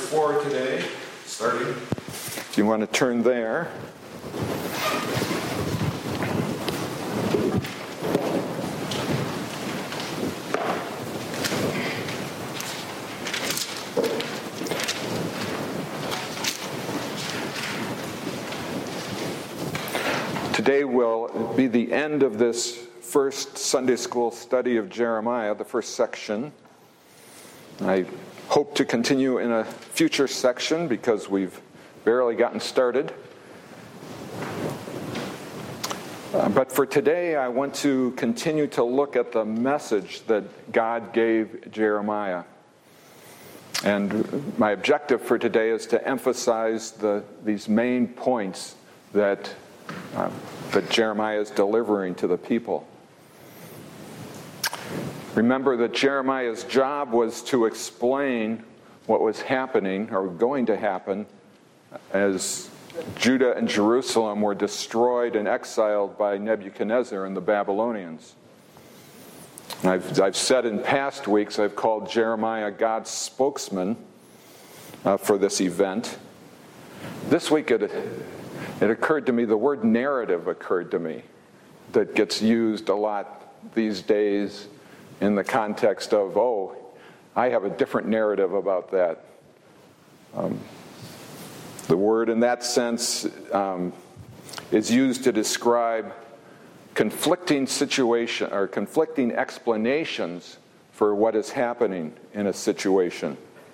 4 today, starting. If you want to turn there. Today will be the end of this first Sunday school study of Jeremiah, the first section. I hope to continue in a future section because we've barely gotten started. But for today, I want to continue to look at the message that God gave Jeremiah. And my objective for today is to emphasize these main points that Jeremiah is delivering to the people. Remember that Jeremiah's job was to explain what was happening or going to happen as Judah and Jerusalem were destroyed and exiled by Nebuchadnezzar and the Babylonians. I've said in past weeks, I've called Jeremiah God's spokesman for this event. This week it occurred to me, the word narrative occurred to me, that gets used a lot these days in the context of, I have a different narrative about that. The word in that sense is used to describe conflicting situation or conflicting explanations for what is happening in a situation.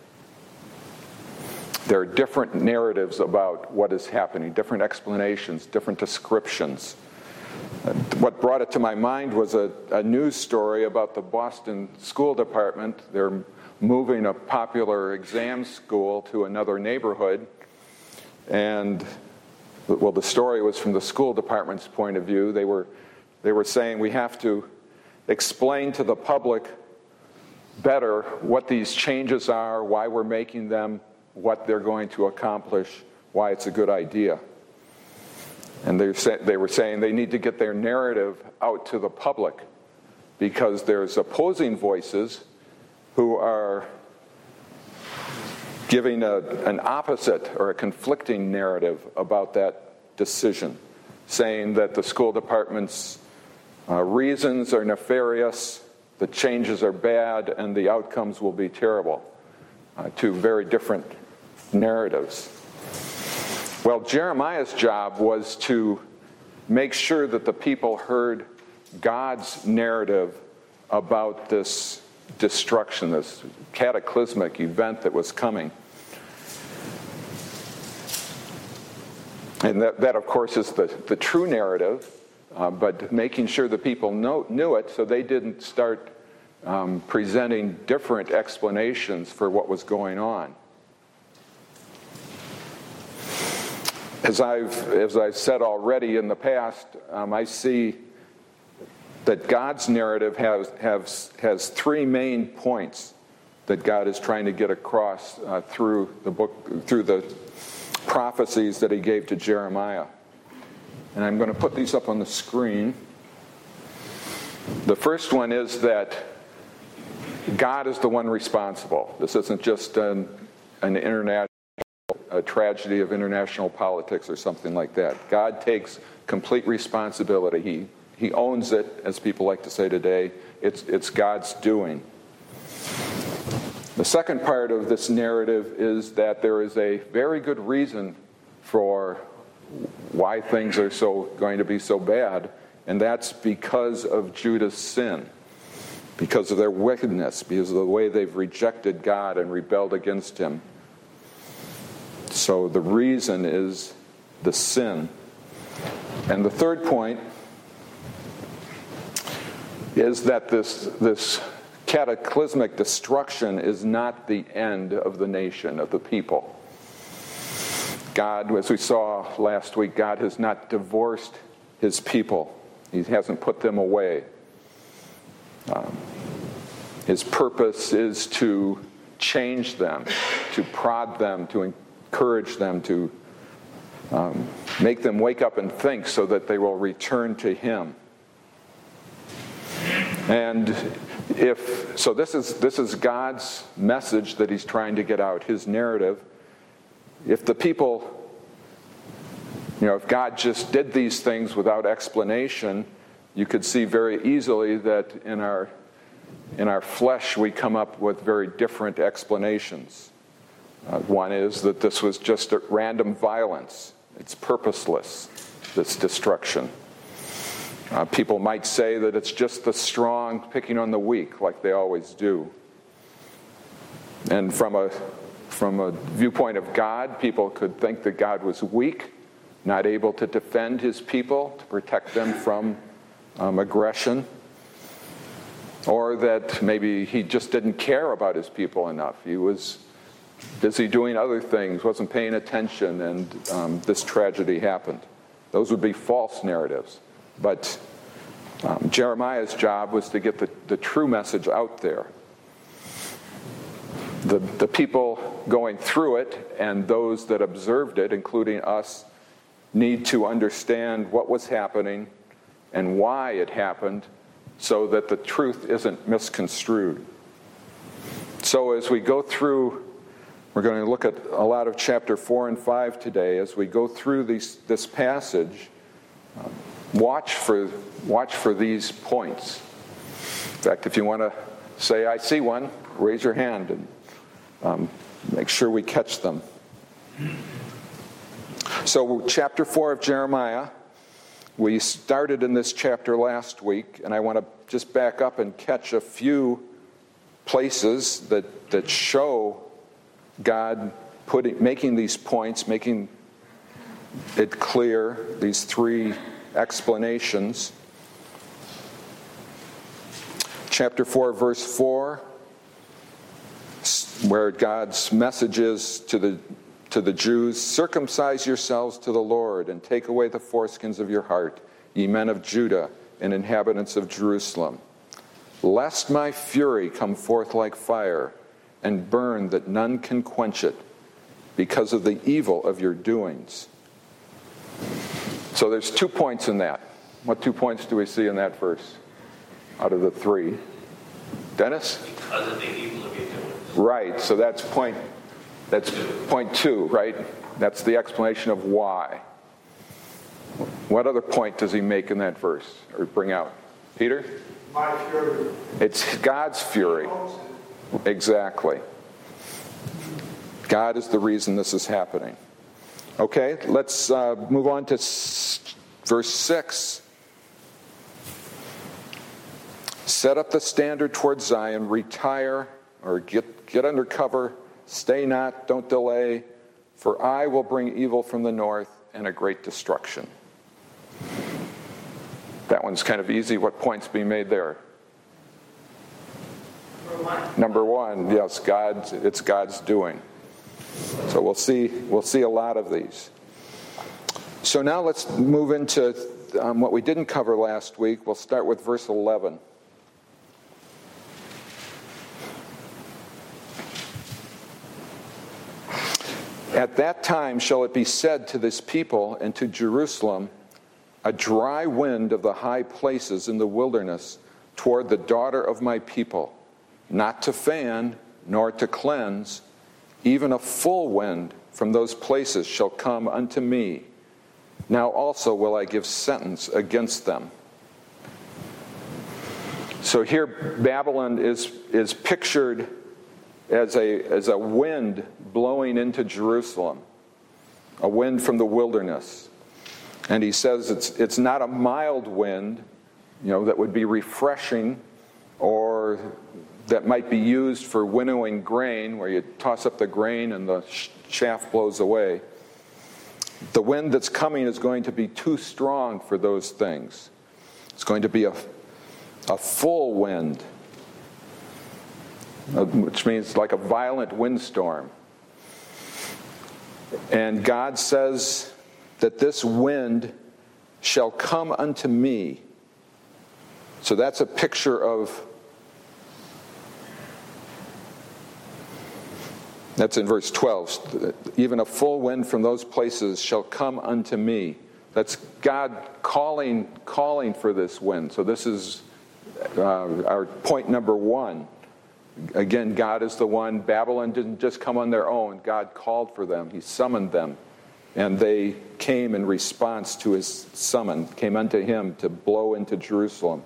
There are different narratives about what is happening, different explanations, different descriptions. What brought it to my mind was a news story about the Boston School Department. They're moving a popular exam school to another neighborhood. And, the story was from the school department's point of view. They were saying we have to explain to the public better what these changes are, why we're making them, what they're going to accomplish, why it's a good idea. And they were saying they need to get their narrative out to the public because there's opposing voices who are giving an opposite or a conflicting narrative about that decision, saying that the school department's reasons are nefarious, the changes are bad, and the outcomes will be terrible. Two very different narratives. Well, Jeremiah's job was to make sure that the people heard God's narrative about this destruction, this cataclysmic event that was coming. And that of course, is the true narrative, but making sure the people knew it so they didn't start presenting different explanations for what was going on. As I've said already in the past, I see that God's narrative has three main points that God is trying to get across through the book, through the prophecies that he gave to Jeremiah. And I'm going to put these up on the screen. The first one is that God is the one responsible. This isn't just an international a tragedy of international politics or something like that. God takes complete responsibility. He owns it, as people like to say today. It's God's doing. The second part of this narrative is that there is a very good reason for why things are going to be so bad, and that's because of Judah's sin, because of their wickedness, because of the way they've rejected God and rebelled against him. So the reason is the sin. And the third point is that this cataclysmic destruction is not the end of the nation, of the people. God, as we saw last week, God has not divorced his people. He hasn't put them away. His purpose is to change them, to prod them, to encourage them, to make them wake up and think so that they will return to him. And So this is God's message that he's trying to get out, his narrative. If the people, if God just did these things without explanation, you could see very easily that in our flesh we come up with very different explanations. One is that this was just a random violence. It's purposeless, this destruction. People might say that it's just the strong picking on the weak, like they always do. And from a viewpoint of God, people could think that God was weak, not able to defend his people, to protect them from aggression, or that maybe he just didn't care about his people enough. He was busy doing other things, wasn't paying attention, and this tragedy happened. Those would be false narratives. But Jeremiah's job was to get the true message out there. The people going through it and those that observed it, including us, need to understand what was happening and why it happened so that the truth isn't misconstrued. So as we go through, we're going to look at a lot of chapter 4 and 5 today. As we go through this passage, watch for these points. In fact, if you want to say, I see one, raise your hand and make sure we catch them. So chapter 4 of Jeremiah, we started in this chapter last week, and I want to just back up and catch a few places that show God making these points, making it clear, these three explanations. Chapter 4, verse 4, where God's message is to the Jews, circumcise yourselves to the Lord and take away the foreskins of your heart, ye men of Judah and inhabitants of Jerusalem, lest my fury come forth like fire and burn that none can quench it because of the evil of your doings. So there's 2 points in that. What 2 points do we see in that verse out of the 3? Dennis? Because of the evil of your doings. Right, so that's point 2, right? That's the explanation of why. What other point does he make in that verse, or bring out? Peter? My fury. It's God's fury. Exactly. God is the reason this is happening. Okay, let's move on to verse 6. Set up the standard towards Zion, retire, or get under cover, stay not, don't delay, for I will bring evil from the north and a great destruction. That one's kind of easy. What point's being made there? Number 1, yes, it's God's doing. So we'll see a lot of these. So now let's move into what we didn't cover last week. We'll start with verse 11. At that time shall it be said to this people and to Jerusalem, a dry wind of the high places in the wilderness toward the daughter of my people, not to fan nor to cleanse, even a full wind from those places shall come unto me. Now also will I give sentence against them. So here Babylon is pictured as a wind blowing into Jerusalem, a wind from the wilderness. And he says it's not a mild wind, that would be refreshing, or that might be used for winnowing grain, where you toss up the grain and the chaff blows away. The wind that's coming is going to be too strong for those things. It's going to be a full wind, which means like a violent windstorm. And God says that this wind shall come unto me. So that's a picture of, that's in verse 12, even a full wind from those places shall come unto me. That's God calling for this wind. So this is our point number one. Again, God is the one. Babylon didn't just come on their own. God called for them. He summoned them. And they came in response to his summon, came unto him to blow into Jerusalem.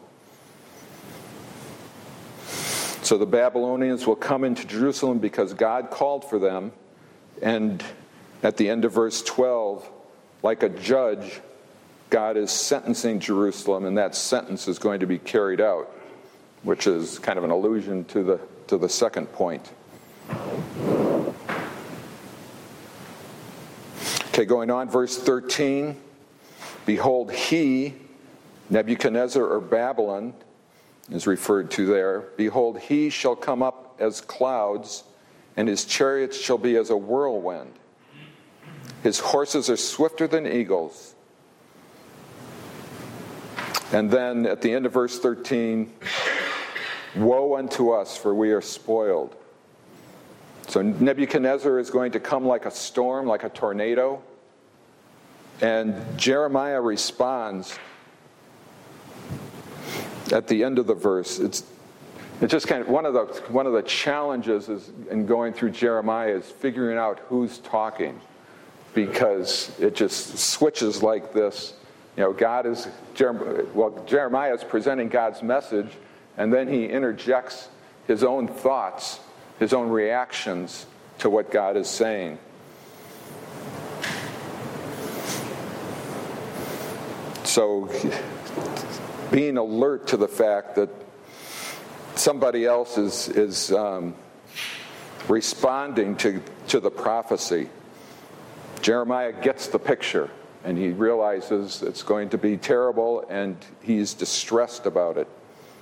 So the Babylonians will come into Jerusalem because God called for them. And at the end of verse 12, like a judge, God is sentencing Jerusalem, and that sentence is going to be carried out, which is kind of an allusion to the second point. Okay, going on, verse 13. Behold, he, Nebuchadnezzar or Babylon, is referred to there. Behold, he shall come up as clouds, and his chariots shall be as a whirlwind. His horses are swifter than eagles. And then at the end of verse 13, woe unto us, for we are spoiled. So Nebuchadnezzar is going to come like a storm, like a tornado. And Jeremiah responds at the end of the verse. It's just kind of one of the challenges in going through Jeremiah is figuring out who's talking, because it just switches like this. You know, Jeremiah is presenting God's message, and then he interjects his own thoughts, his own reactions to what God is saying. So, being alert to the fact that somebody else is responding to the prophecy. Jeremiah gets the picture, and he realizes it's going to be terrible, and he's distressed about it.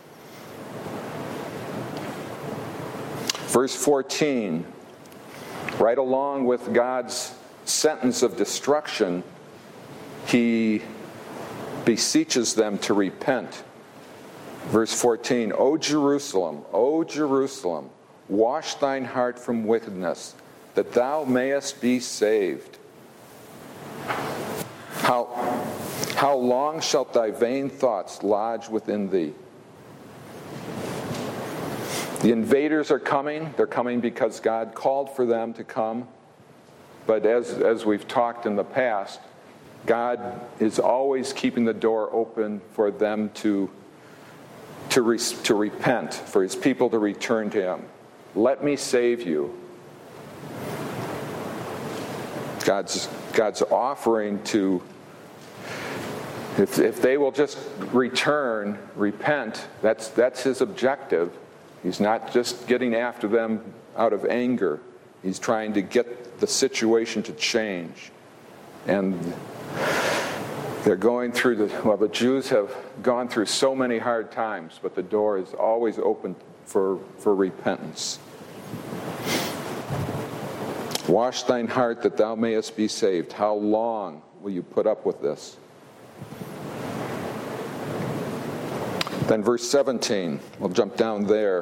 Verse 14, right along with God's sentence of destruction, he beseeches them to repent. Verse 14, O Jerusalem, wash thine heart from wickedness, that thou mayest be saved. How long shalt thy vain thoughts lodge within thee? The invaders are coming. They're coming because God called for them to come. But as we've talked in the past, God is always keeping the door open for them to repent, for his people to return to him. Let me save you. God's offering to, if they will just return, repent, that's his objective. He's not just getting after them out of anger. He's trying to get the situation to change. And they're going through the Jews have gone through so many hard times, but the door is always open for repentance. Wash thine heart that thou mayest be saved. How long will you put up with this? Then verse 17, we'll jump down there.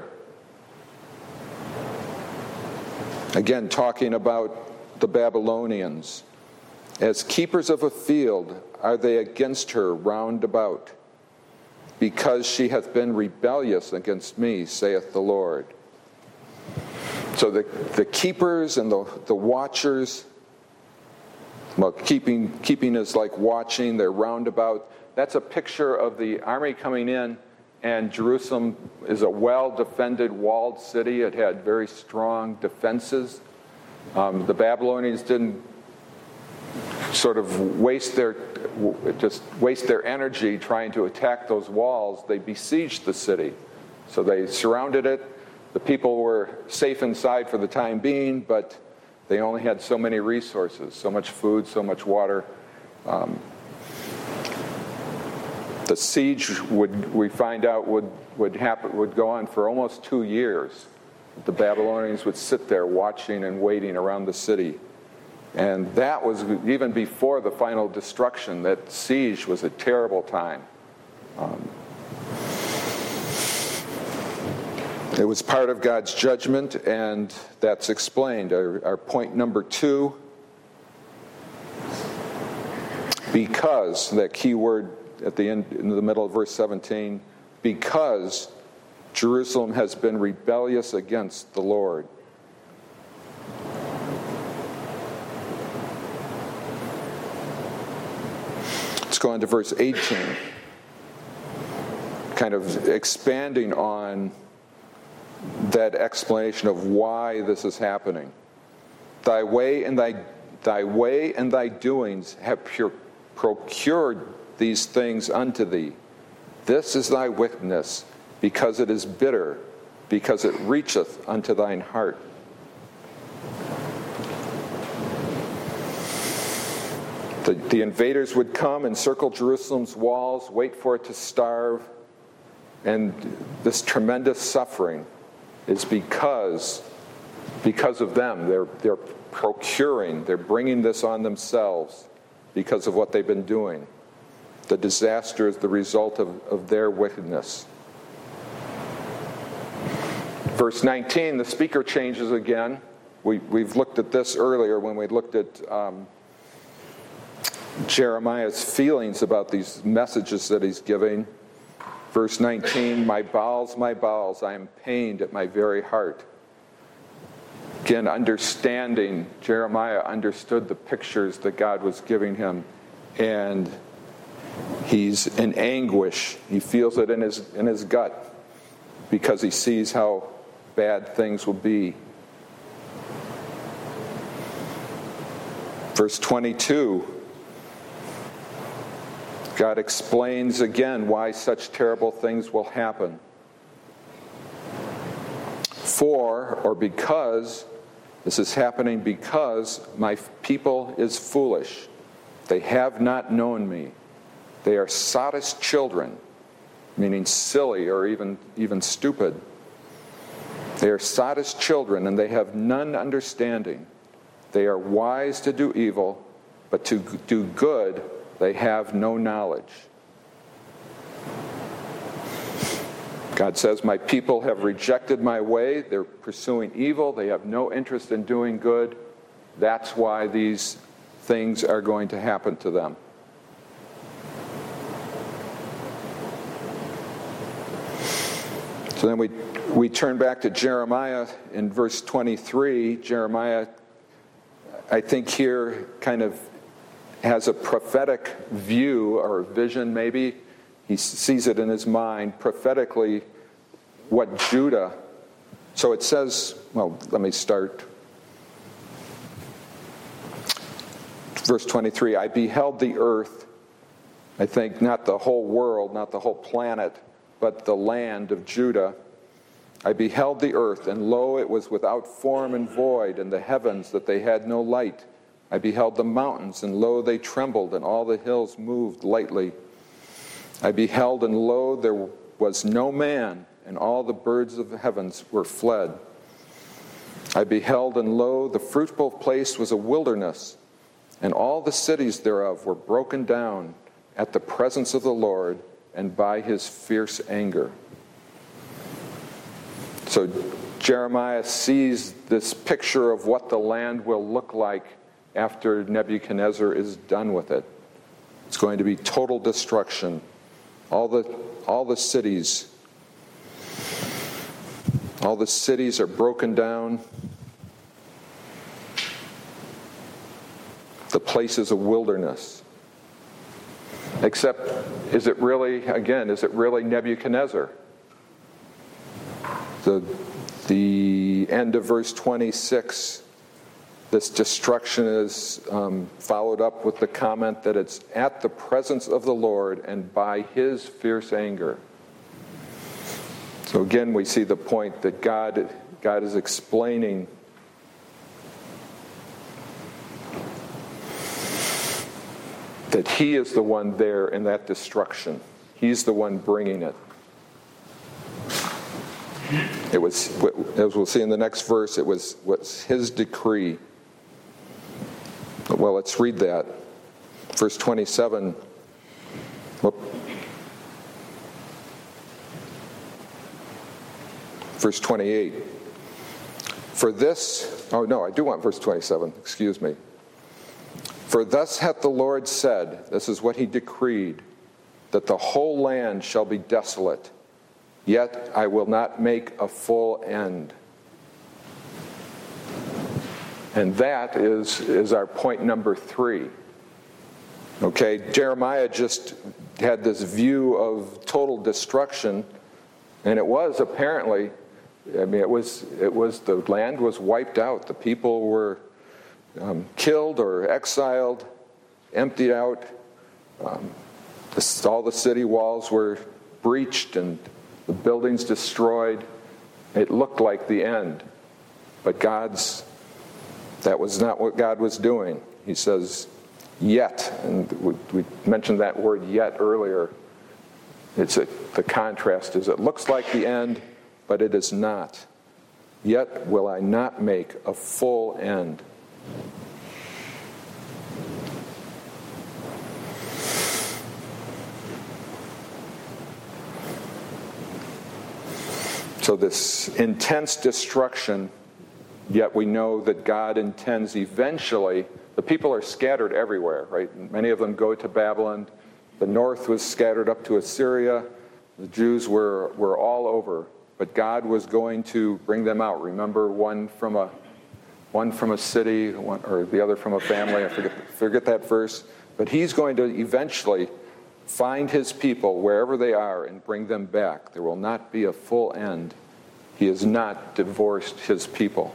Again, talking about the Babylonians. As keepers of a field are they against her round about, because she hath been rebellious against me, saith the Lord. So the keepers and the watchers, well, keeping is like watching, they're round about. That's a picture of the army coming in, and Jerusalem is a well-defended, walled city. It had very strong defenses. The Babylonians didn't sort of waste their energy trying to attack those walls. They besieged the city. So they surrounded it. The people were safe inside for the time being, but they only had so many resources, so much food, so much water. The siege we find out would go on for almost 2 years. The Babylonians would sit there watching and waiting around the city. And that was even before the final destruction. That siege was a terrible time. It was part of God's judgment, and that's explained. Our point number 2, because, that key word at the end, in the middle of verse 17, because Jerusalem has been rebellious against the Lord. Let's go on to verse 18, kind of expanding on that explanation of why this is happening. Thy way and thy doings have procured these things unto thee. This is thy wickedness, because it is bitter, because it reacheth unto thine heart. The invaders would come and circle Jerusalem's walls, wait for it to starve, and this tremendous suffering is because of them. They're procuring, they're bringing this on themselves because of what they've been doing. The disaster is the result of their wickedness. Verse 19, the speaker changes again. We've looked at this earlier when we looked at Jeremiah's feelings about these messages that he's giving. Verse 19, my bowels, I am pained at my very heart. Again, understanding, Jeremiah understood the pictures that God was giving him, and he's in anguish. He feels it in his gut because he sees how bad things will be. Verse 22, God explains again why such terrible things will happen. Because, this is happening because my people is foolish. They have not known me. They are sottish children, meaning silly or even stupid. They are sottish children, and they have none understanding. They are wise to do evil, but to do good they have no knowledge. God says, my people have rejected my way. They're pursuing evil. They have no interest in doing good. That's why these things are going to happen to them. So then we turn back to Jeremiah in verse 23. Jeremiah, I think here kind of has a prophetic view or vision maybe. He sees it in his mind prophetically what Judah. So it says, well, let me start. Verse 23, I beheld the earth, I think not the whole world, not the whole planet, but the land of Judah. I beheld the earth, and lo, it was without form and void, and the heavens that they had no light. I beheld the mountains, and lo, they trembled, and all the hills moved lightly. I beheld, and lo, there was no man, and all the birds of the heavens were fled. I beheld, and lo, the fruitful place was a wilderness, and all the cities thereof were broken down at the presence of the Lord and by his fierce anger. So Jeremiah sees this picture of what the land will look like after Nebuchadnezzar is done with it. It's going to be total destruction. All the cities are broken down. The place is a wilderness. Except, is it really Nebuchadnezzar? The end of verse 26, this destruction is followed up with the comment that it's at the presence of the Lord and by his fierce anger. So again, we see the point that God is explaining that he is the one there in that destruction. He's the one bringing it. It was, as we'll see in the next verse, it was his decree. Well, let's read that. Verse 27. Verse 28. For this, I do want verse 27, excuse me. For thus hath the Lord said, this is what he decreed, that the whole land shall be desolate, yet I will not make a full end. And that is our point number 3. Okay, Jeremiah just had this view of total destruction, and it was apparently, it was the land was wiped out. The people were killed or exiled, emptied out. All the city walls were breached and the buildings destroyed. It looked like the end, but that was not what God was doing. He says, yet, and we mentioned that word yet earlier. The contrast is it looks like the end, but it is not. Yet will I not make a full end. So this intense destruction, yet we know that God intends eventually. The people are scattered everywhere, right? Many of them go to Babylon. The north was scattered up to Assyria. The Jews were all over. But God was going to bring them out. Remember, one from a city, or the other from a family. I forget that verse. But he's going to eventually find his people wherever they are and bring them back. There will not be a full end. He has not divorced his people.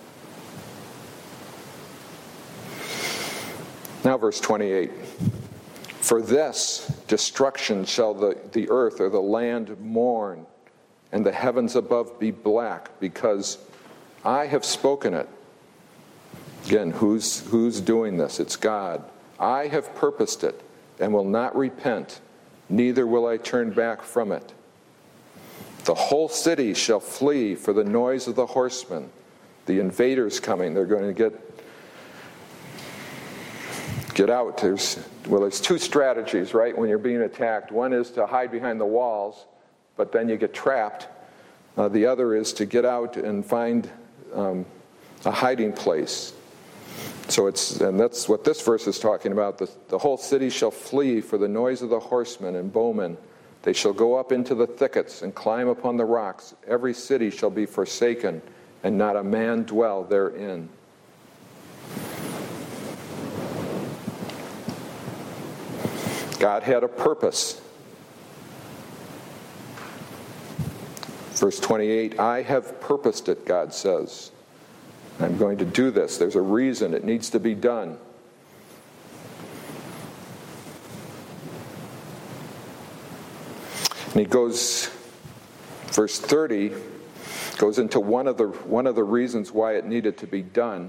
Now verse 28. For this destruction shall the earth or the land mourn, and the heavens above be black, because I have spoken it. Again, who's doing this? It's God. I have purposed it, and will not repent, neither will I turn back from it. The whole city shall flee for the noise of the horsemen. The invaders coming, they're going to get out. There's 2 strategies, right, when you're being attacked. One is to hide behind the walls, but then you get trapped. The other is to get out and find a hiding place. And that's what this verse is talking about. The whole city shall flee for the noise of the horsemen and bowmen. They shall go up into the thickets and climb upon the rocks. Every city shall be forsaken, and not a man dwell therein. God had a purpose. Verse 28, I have purposed it, God says. I'm going to do this. There's a reason it needs to be done. And he goes, verse 30, goes into one of the reasons why it needed to be done.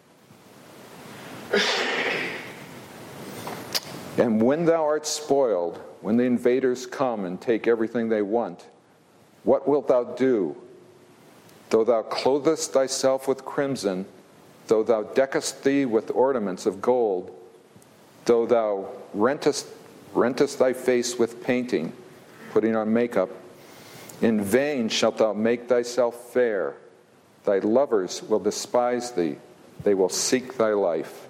And when thou art spoiled, when the invaders come and take everything they want, what wilt thou do? Though thou clothest thyself with crimson, though thou deckest thee with ornaments of gold, though thou rentest thy face with painting, putting on makeup, in vain shalt thou make thyself fair. Thy lovers will despise thee. They will seek thy life.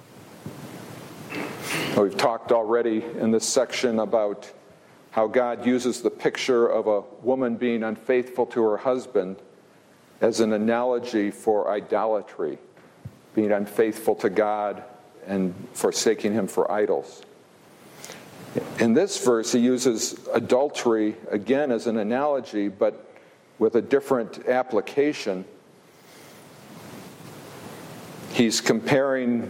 We've talked already in this section about how God uses the picture of a woman being unfaithful to her husband as an analogy for idolatry, being unfaithful to God and forsaking him for idols. In this verse, he uses adultery again as an analogy, but with a different application. He's comparing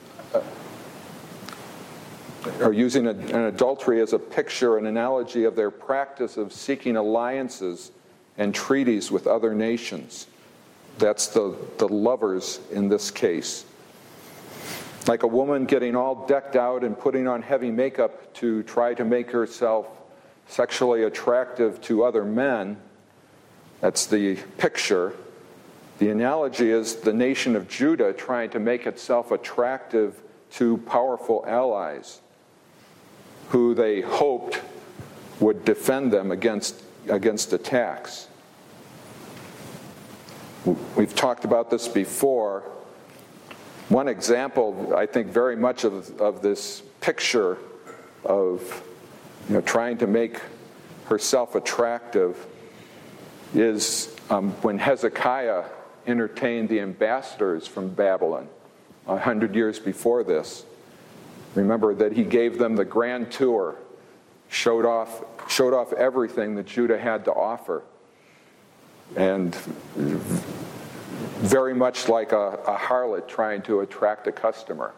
or using an adultery as a picture, an analogy of their practice of seeking alliances and treaties with other nations. That's the lovers in this case. Like a woman getting all decked out and putting on heavy makeup to try to make herself sexually attractive to other men. That's the picture. The analogy is the nation of Judah trying to make itself attractive to powerful allies who they hoped would defend them against attacks. We've talked about this before. One example, I think, very much of this picture of trying to make herself attractive is when Hezekiah entertained the ambassadors from Babylon 100 years before this. Remember that he gave them the grand tour, showed off everything that Judah had to offer. And very much like a harlot trying to attract a customer.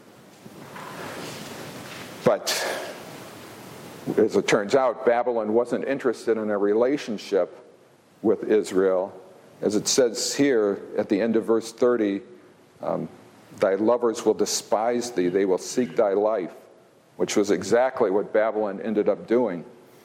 But as it turns out, Babylon wasn't interested in a relationship with Israel. As it says here at the end of verse 30, thy lovers will despise thee, they will seek thy life, which was exactly what Babylon ended up doing.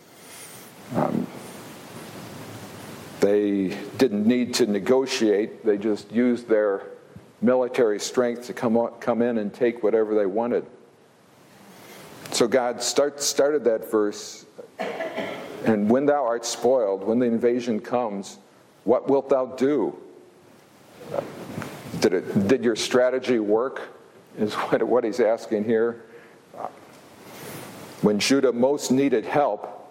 They didn't need to negotiate, they just used their military strength to come in and take whatever they wanted. So God started that verse, and when thou art spoiled, when the invasion comes, what wilt thou do? Did your strategy work, is what he's asking here. When Judah most needed help,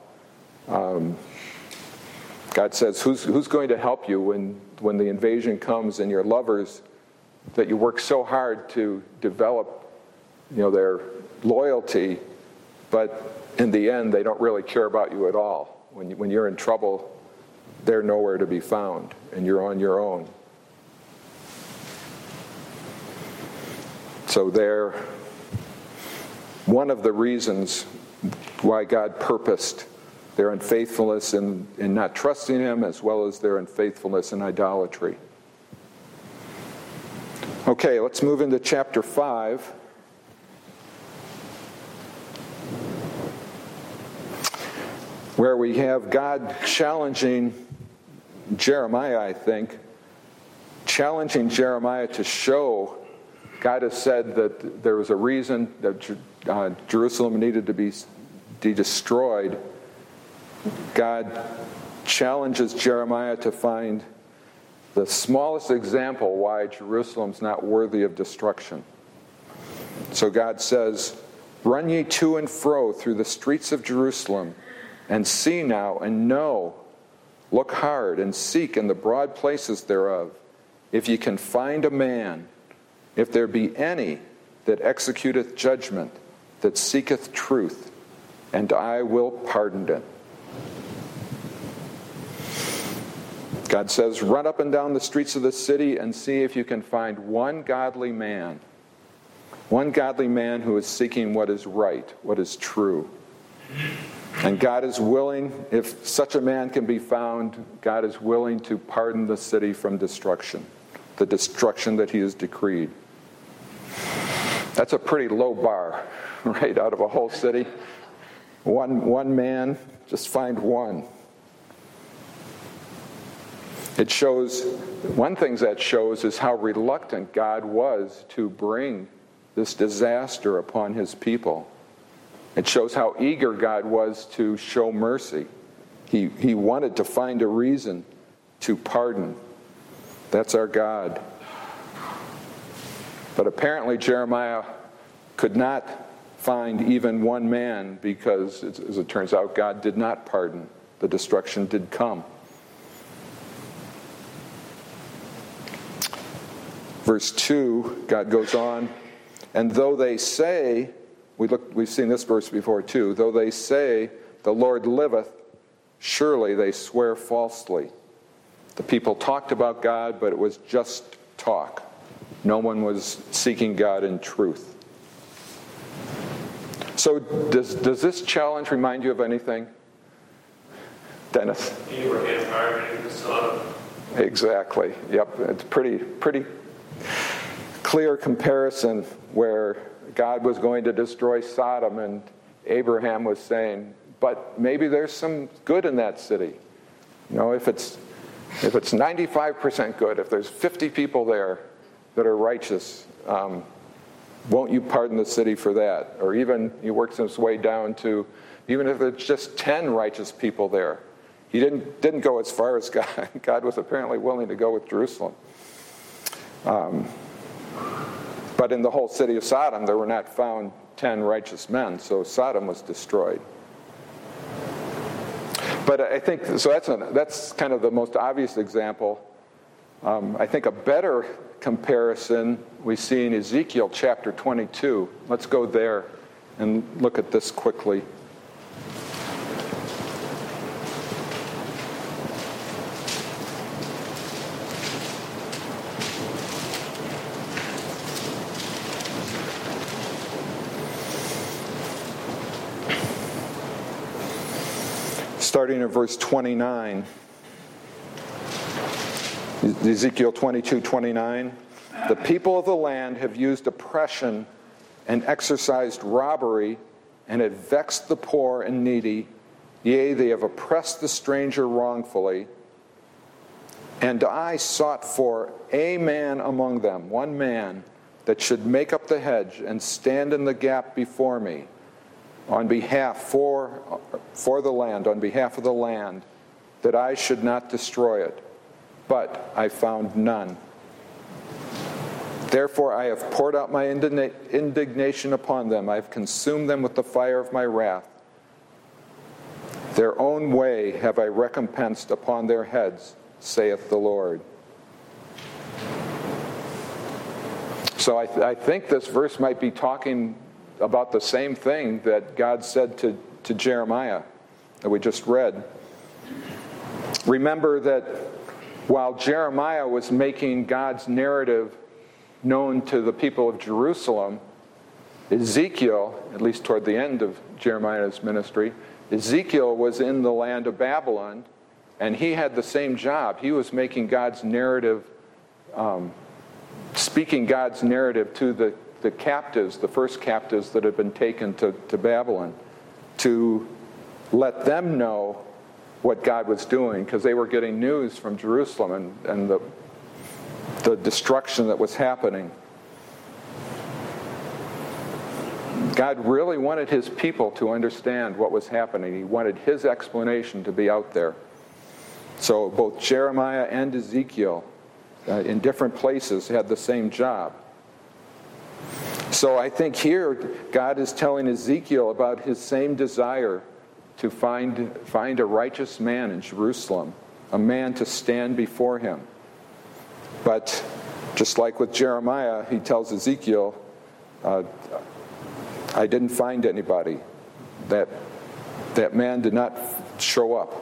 God says, who's going to help you when the invasion comes and your lovers that you work so hard to develop, their loyalty, but in the end they don't really care about you at all. When you're in trouble, they're nowhere to be found and you're on your own. So they're one of the reasons why God purposed their unfaithfulness in not trusting him, as well as their unfaithfulness in idolatry. Okay, let's move into chapter 5. Where we have God challenging Jeremiah, I think, challenging Jeremiah to show. God has said that there was a reason that Jerusalem needed to be destroyed. God challenges Jeremiah to find the smallest example why Jerusalem's not worthy of destruction. So God says, run ye to and fro through the streets of Jerusalem, and see now and know, look hard and seek in the broad places thereof, if ye can find a man, if there be any that executeth judgment, that seeketh truth, and I will pardon it. God says, run up and down the streets of the city and see if you can find one godly man who is seeking what is right, what is true. And God is willing, if such a man can be found, God is willing to pardon the city from destruction, the destruction that he has decreed. That's a pretty low bar, right, out of a whole city. One man, just find one. It shows, one thing that shows is how reluctant God was to bring this disaster upon his people. It shows how eager God was to show mercy. He wanted to find a reason to pardon. That's our God. But apparently Jeremiah could not find even one man because, as it turns out, God did not pardon. The destruction did come. Verse 2, God goes on, and though they say, we've seen this verse before too, though they say, the Lord liveth, surely they swear falsely. The people talked about God, but it was just talk. No one was seeking God in truth. So does this challenge remind you of anything? Dennis? Abraham marrying Sodom. Exactly. Yep. It's pretty clear comparison where God was going to destroy Sodom and Abraham was saying, but maybe there's some good in that city. If it's 95% good, if there's 50 people there that are righteous, won't you pardon the city for that? Or even you work this way down to, even if there's just 10 righteous people there. He didn't go as far as God. God was apparently willing to go with Jerusalem. But in the whole city of Sodom, there were not found 10 righteous men, so Sodom was destroyed. But I think, so that's kind of the most obvious example. I think a better comparison we see in Ezekiel chapter 22. Let's go there and look at this quickly. Starting in verse 29. Ezekiel 22:29. The people of the land have used oppression and exercised robbery and have vexed the poor and needy. Yea, they have oppressed the stranger wrongfully. And I sought for a man among them, one man, that should make up the hedge and stand in the gap before me on behalf for the land, on behalf of the land, that I should not destroy it. But I found none. Therefore I have poured out my indignation upon them. I have consumed them with the fire of my wrath. Their own way have I recompensed upon their heads, saith the Lord. So I think this verse might be talking about the same thing that God said to Jeremiah that we just read. Remember that while Jeremiah was making God's narrative known to the people of Jerusalem, Ezekiel, at least toward the end of Jeremiah's ministry, Ezekiel was in the land of Babylon, and he had the same job. He was making God's narrative, speaking God's narrative to the captives, the first captives that had been taken to Babylon, to let them know what God was doing, because they were getting news from Jerusalem and the destruction that was happening. God really wanted his people to understand what was happening. He wanted his explanation to be out there. So both Jeremiah and Ezekiel, in different places, had the same job. So I think here God is telling Ezekiel about his same desire to find a righteous man in Jerusalem, a man to stand before him. But just like with Jeremiah, he tells Ezekiel, I didn't find anybody. That man did not show up.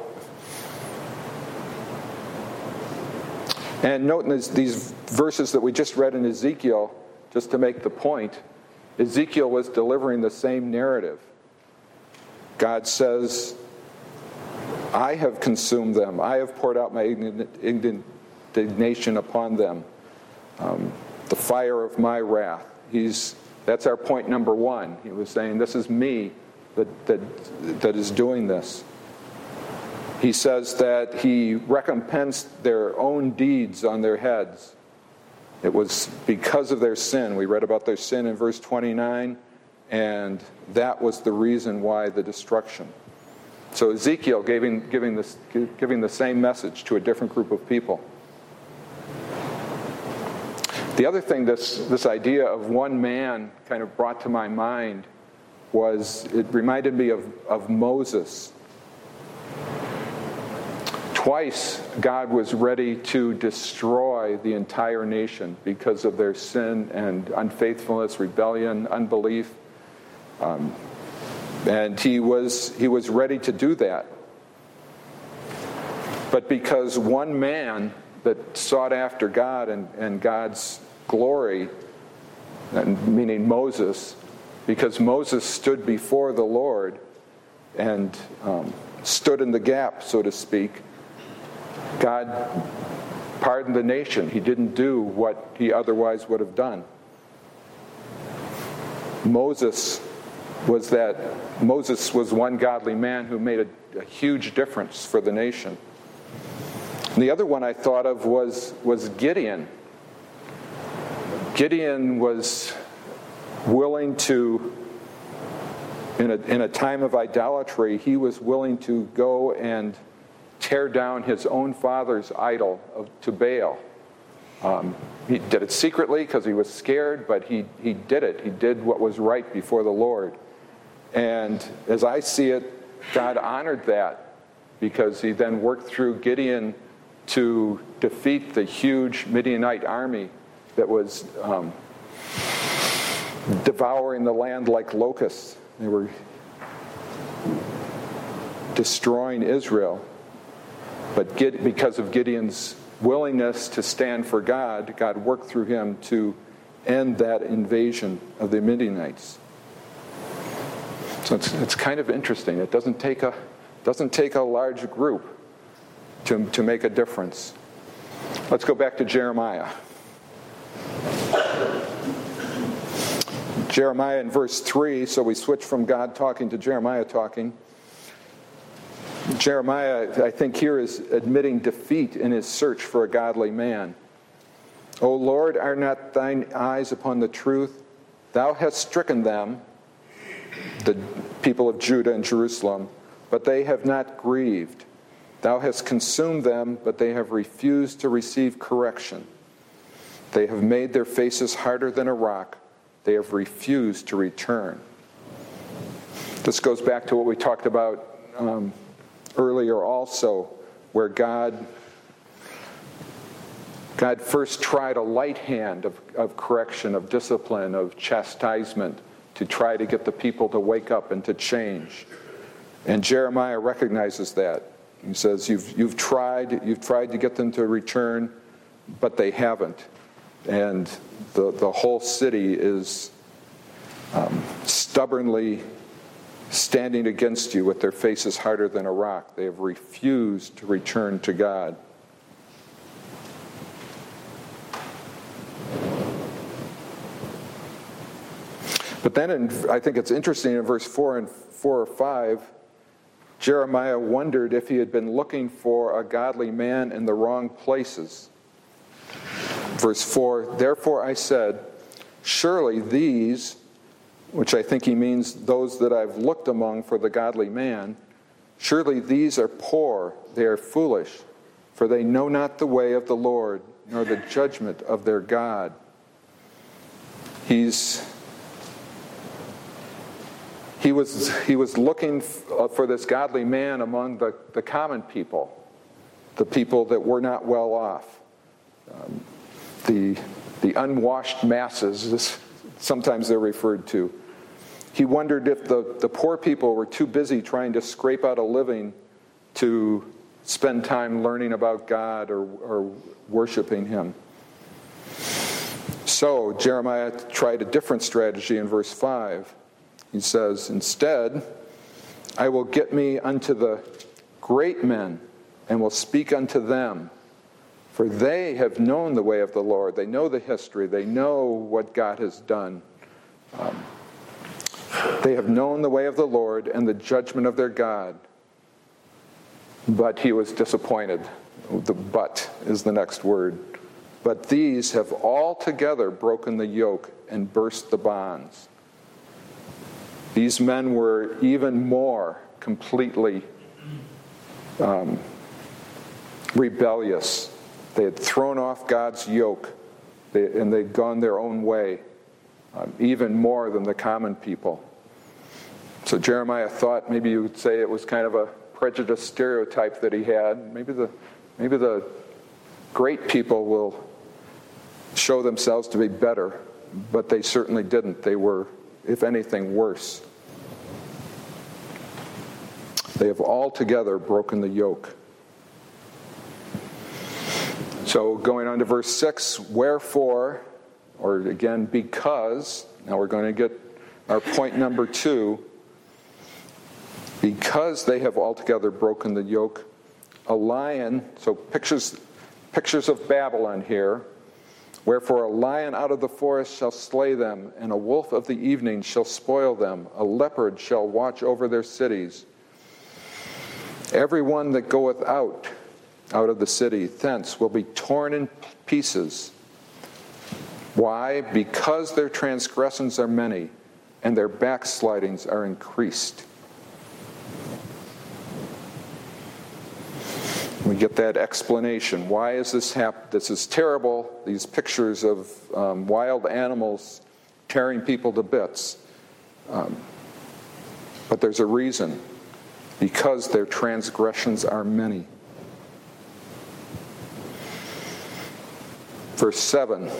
And note in these verses that we just read in Ezekiel, just to make the point, Ezekiel was delivering the same narrative. God says, I have consumed them. I have poured out my indignation upon them. The fire of my wrath. That's our point number one. He was saying, this is me that is doing this. He says that he recompensed their own deeds on their heads. It was because of their sin. We read about their sin in verse 29, and that was the reason why the destruction. So Ezekiel giving the same message to a different group of people. The other thing this idea of one man kind of brought to my mind was, it reminded me of Moses. Twice, God was ready to destroy the entire nation because of their sin and unfaithfulness, rebellion, unbelief. And he was ready to do that. But because one man that sought after God and God's glory, meaning Moses, because Moses stood before the Lord and stood in the gap, so to speak, God pardoned the nation. He didn't do what he otherwise would have done. Moses was one godly man who made a huge difference for the nation. And the other one I thought of was Gideon. Gideon was willing to, in a time of idolatry, he was willing to go and tear down his own father's idol to Baal. He did it secretly because he was scared, but he did it. He did what was right before the Lord. And as I see it, God honored that because he then worked through Gideon to defeat the huge Midianite army that was devouring the land like locusts. They were destroying Israel. But because of Gideon's willingness to stand for God, God worked through him to end that invasion of the Midianites. So it's kind of interesting. It doesn't take a large group to make a difference. Let's go back to Jeremiah. Jeremiah in verse 3, so we switch from God talking to Jeremiah talking. Jeremiah, I think here, is admitting defeat in his search for a godly man. O Lord, are not thine eyes upon the truth? Thou hast stricken them, the people of Judah and Jerusalem, but they have not grieved. Thou hast consumed them, but they have refused to receive correction. They have made their faces harder than a rock. They have refused to return. This goes back to what we talked about earlier also, where God first tried a light hand of correction, of discipline, of chastisement to try to get the people to wake up and to change. And Jeremiah recognizes that. He says, you've tried to get them to return, but they haven't. And the whole city is stubbornly standing against you with their faces harder than a rock. They have refused to return to God. But then I think it's interesting in verse 4 or 5, Jeremiah wondered if he had been looking for a godly man in the wrong places. Verse 4, therefore I said, surely these, which I think he means those that I've looked among for the godly man, surely these are poor, they are foolish, for they know not the way of the Lord, nor the judgment of their God. He was looking for this godly man among the common people, the people that were not well off, the unwashed masses, as sometimes they're referred to. He wondered if the poor people were too busy trying to scrape out a living to spend time learning about God or worshiping Him. So Jeremiah tried a different strategy in verse 5. He says, instead, I will get me unto the great men and will speak unto them. For they have known the way of the Lord. They know the history. They know what God has done. They have known the way of the Lord and the judgment of their God. But he was disappointed. The but is the next word. But these have altogether broken the yoke and burst the bonds. These men were even more completely rebellious. They had thrown off God's yoke, and they'd gone their own way, even more than the common people. So Jeremiah thought maybe you would say it was kind of a prejudiced stereotype that he had. Maybe the great people will show themselves to be better, but they certainly didn't. They were, if anything, worse. They have altogether broken the yoke. So going on to verse 6, wherefore, or again, because, now we're going to get our point number 2, because they have altogether broken the yoke, a lion, so pictures of Babylon here, wherefore a lion out of the forest shall slay them, and a wolf of the evening shall spoil them, a leopard shall watch over their cities. Every one that goeth out of the city thence will be torn in pieces. Why? Because their transgressions are many, and their backslidings are increased. We get that explanation. Why is this happening? This is terrible. These pictures of wild animals tearing people to bits. But there's a reason. because their transgressions are many. Verse 7,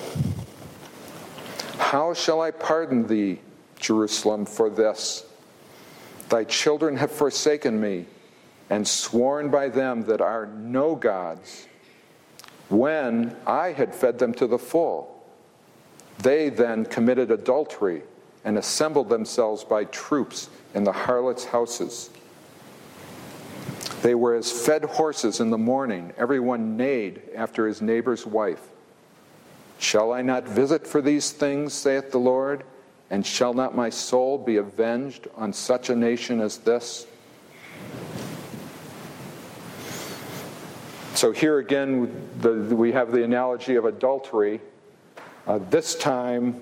how shall I pardon thee, Jerusalem, for this? Thy children have forsaken me, and sworn by them that are no gods, when I had fed them to the full. They then committed adultery, and assembled themselves by troops in the harlots' houses. They were as fed horses in the morning, everyone neighed after his neighbor's wife. Shall I not visit for these things, saith the Lord? And shall not my soul be avenged on such a nation as this? So here again, we have the analogy of adultery. This time,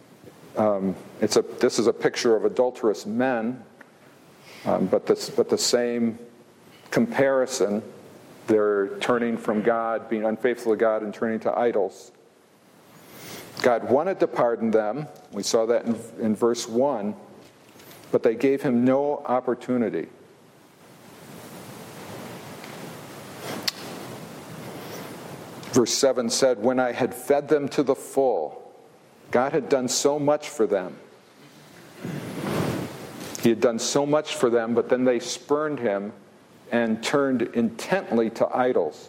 this is a picture of adulterous men, but the same comparison. They're turning from God, being unfaithful to God, and turning to idols. God wanted to pardon them. We saw that in verse 1, but they gave him no opportunity. Verse 7 said, when I had fed them to the full. God had done so much for them. He had done so much for them, but then they spurned him and turned intently to idols.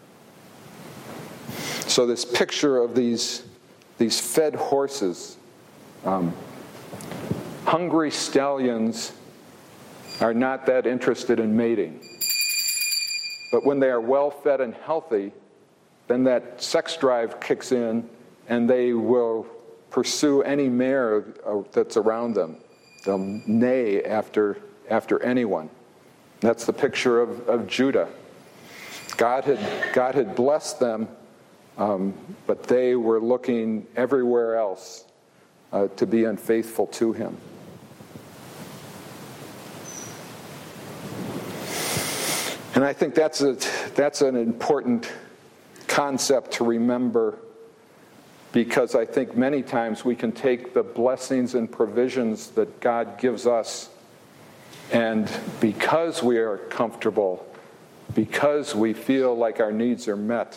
So this picture of these fed horses, hungry stallions are not that interested in mating. But when they are well fed and healthy, then that sex drive kicks in and they will pursue any mare that's around them. They'll neigh after anyone. That's the picture of Judah. God had blessed them, but they were looking everywhere else to be unfaithful to him. And I think that's an important concept to remember, because I think many times we can take the blessings and provisions that God gives us, and because we are comfortable, because we feel like our needs are met,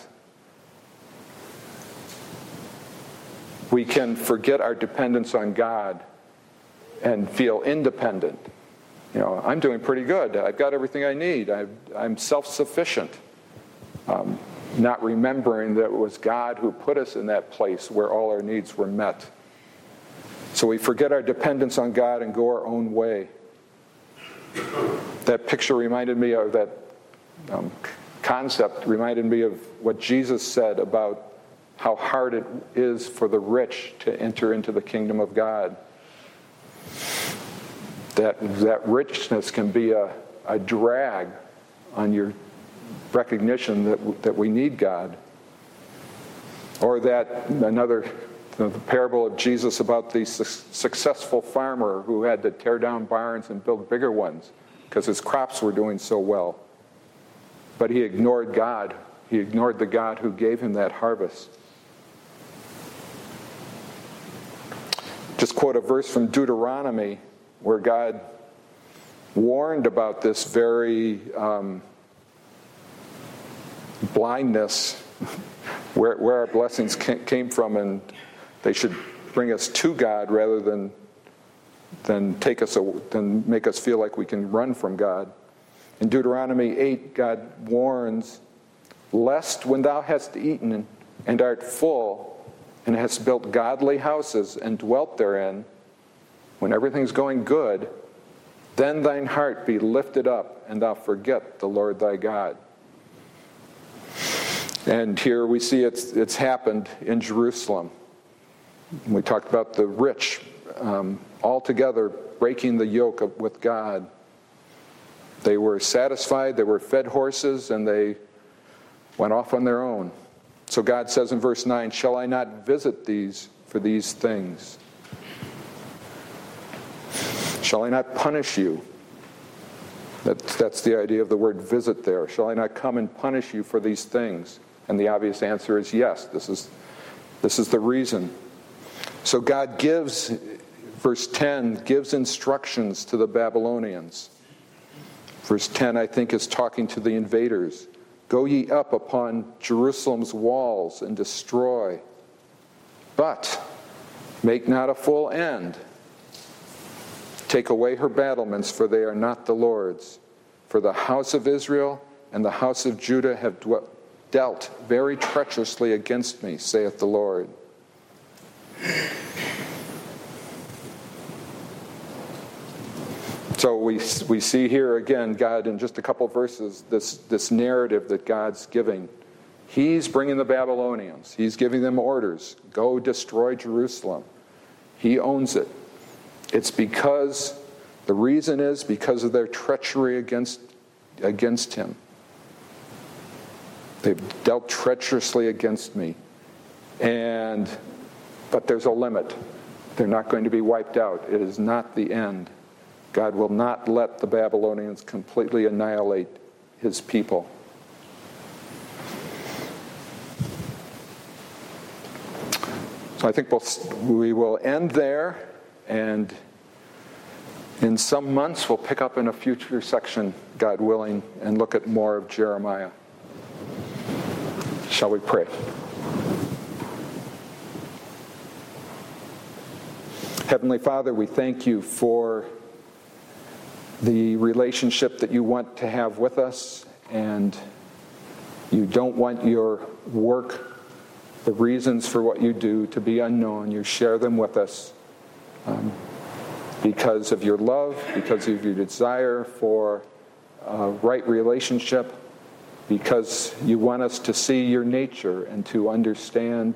we can forget our dependence on God and feel independent. You know, I'm doing pretty good. I've got everything I need. I'm self-sufficient. Not remembering that it was God who put us in that place where all our needs were met. So we forget our dependence on God and go our own way. That picture reminded me of that concept, reminded me of what Jesus said about how hard it is for the rich to enter into the kingdom of God. That richness can be a drag on your recognition that we need God. Or that the parable of Jesus about the successful farmer who had to tear down barns and build bigger ones because his crops were doing so well. But he ignored God. He ignored the God who gave him that harvest. Just quote a verse from Deuteronomy where God warned about this very blindness, where our blessings came from, and they should bring us to God rather than make us feel like we can run from God. In Deuteronomy 8, God warns, lest when thou hast eaten and art full, and hast built godly houses and dwelt therein, when everything's going good, then thine heart be lifted up, and thou forget the Lord thy God. And here we see it's happened in Jerusalem. We talked about the rich altogether breaking the yoke with God. They were satisfied, they were fed horses, and they went off on their own. So God says in verse 9, shall I not visit these for these things? Shall I not punish you? That's the idea of the word visit there. Shall I not come and punish you for these things? And the obvious answer is yes. This is the reason. So God gives, verse 10, gives instructions to the Babylonians. Verse 10, I think, is talking to the invaders. Go ye up upon Jerusalem's walls and destroy, but make not a full end. Take away her battlements, for they are not the Lord's. For the house of Israel and the house of Judah have dealt very treacherously against me, saith the Lord. So we see here again, God, in just a couple verses, this narrative that God's giving. He's bringing the Babylonians. He's giving them orders. Go destroy Jerusalem. He owns it. It's because, the reason is because of their treachery against him. They've dealt treacherously against me. But there's a limit. They're not going to be wiped out. It is not the end. God will not let the Babylonians completely annihilate his people. So I think we will end there, and in some months we'll pick up in a future section, God willing, and look at more of Jeremiah. Shall we pray? Heavenly Father, we thank you for the relationship that you want to have with us, and you don't want your work, the reasons for what you do, to be unknown. You share them with us because of your love, because of your desire for a right relationship, because you want us to see your nature and to understand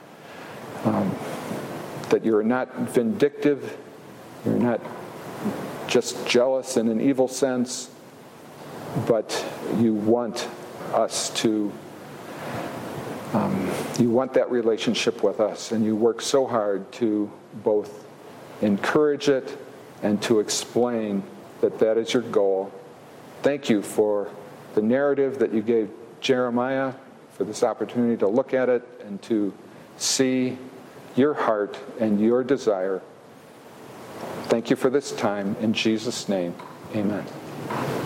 that you're not vindictive, you're not just jealous in an evil sense, but you want us to, you want that relationship with us, and you work so hard to both encourage it and to explain that that is your goal. Thank you for the narrative that you gave Jeremiah, for this opportunity to look at it and to see your heart and your desire. Thank you for this time. In Jesus' name, amen.